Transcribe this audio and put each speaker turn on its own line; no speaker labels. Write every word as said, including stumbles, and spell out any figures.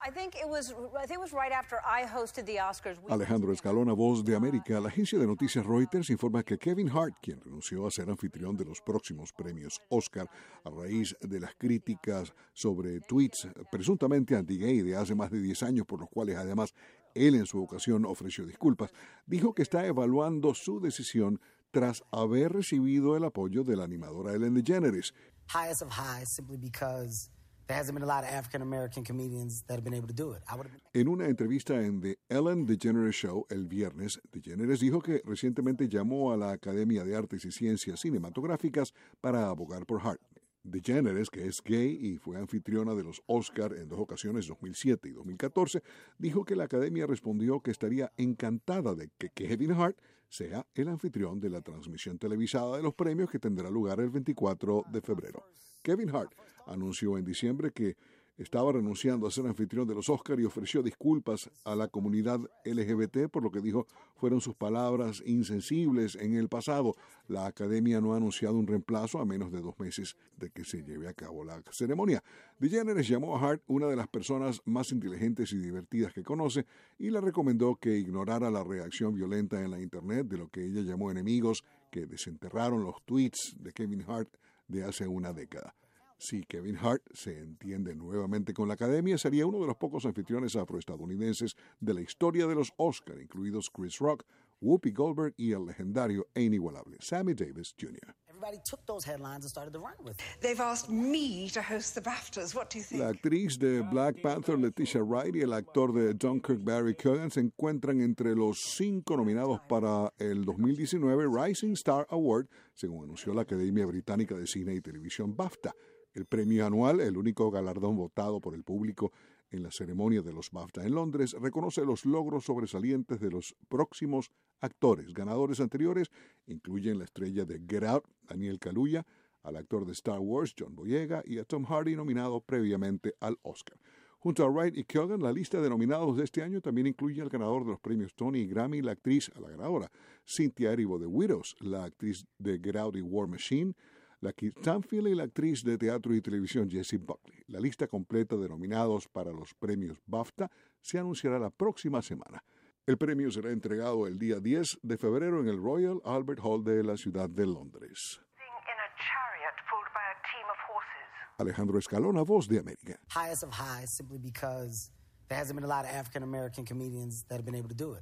Alejandro Escalona, Voz de América. La agencia de noticias Reuters informa que Kevin Hart, quien renunció a ser anfitrión de los próximos premios Oscar a raíz de las críticas sobre tweets presuntamente anti-gay de hace más de diez años, por los cuales además él en su ocasión ofreció disculpas, dijo que está evaluando su decisión tras haber recibido el apoyo de la animadora Ellen DeGeneres.
Highest of highs, simply because there hasn't been a lot of African American comedians that have been able to do it. I would have been...
En una entrevista en The Ellen DeGeneres Show el viernes, DeGeneres dijo que recientemente llamó a la Academia de Artes y Ciencias Cinematográficas para abogar por Hart. DeGeneres, que es gay y fue anfitriona de los Oscar en dos ocasiones, dos mil siete y dos mil catorce, dijo que la Academia respondió que estaría encantada de que Kevin Hart sea el anfitrión de la transmisión televisada de los premios que tendrá lugar el veinticuatro de febrero. Kevin Hart anunció en diciembre que estaba renunciando a ser anfitrión de los Oscar y ofreció disculpas a la comunidad L G B T por lo que dijo fueron sus palabras insensibles en el pasado. La Academia no ha anunciado un reemplazo a menos de dos meses de que se lleve a cabo la ceremonia. DeGeneres llamó a Hart una de las personas más inteligentes y divertidas que conoce y le recomendó que ignorara la reacción violenta en la Internet de lo que ella llamó enemigos que desenterraron los tweets de Kevin Hart de hace una década. Si Kevin Hart se entiende nuevamente con la Academia, sería uno de los pocos anfitriones afroestadounidenses de la historia de los Oscar, incluidos Chris Rock, Whoopi Goldberg y el legendario e inigualable Sammy Davis junior La actriz de Black Panther, Letitia Wright, y el actor de Dunkirk, Barry Keoghan, se encuentran entre los cinco nominados para el dos mil diecinueve Rising Star Award, según anunció la Academia Británica de Cine y Televisión BAFTA. El premio anual, el único galardón votado por el público en la ceremonia de los BAFTA en Londres, reconoce los logros sobresalientes de los próximos actores. Ganadores anteriores incluyen la estrella de Get Out, Daniel Kaluuya, al actor de Star Wars, John Boyega, y a Tom Hardy, nominado previamente al Oscar. Junto a Wright y Keoghan, la lista de nominados de este año también incluye al ganador de los premios Tony y Grammy, la actriz, a la ganadora, Cynthia Erivo de Widows, la actriz de Get Out y War Machine, la Keith Stanfield y la actriz de teatro y televisión Jessie Buckley. La lista completa de nominados para los premios BAFTA se anunciará la próxima semana. El premio será entregado el día diez de febrero en el Royal Albert Hall de la ciudad de Londres. Alejandro Escalona, Voz de América.
Highest of highs, simply because there hasn't been a lot of African American comedians that have been able to do it.